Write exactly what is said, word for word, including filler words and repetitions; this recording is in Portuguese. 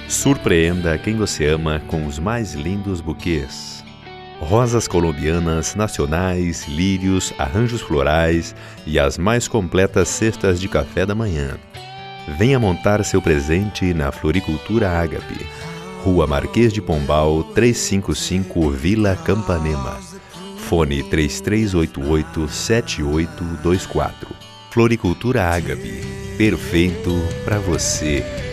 Surpreenda quem você ama com os mais lindos buquês. Rosas colombianas, nacionais, lírios, arranjos florais e as mais completas cestas de café da manhã. Venha montar seu presente na Floricultura Ágape. Rua Marquês de Pombal, trezentos e cinquenta e cinco, Vila Campanema. Fone três três oito oito, sete oito dois quatro. Floricultura Ágape. Perfeito para você.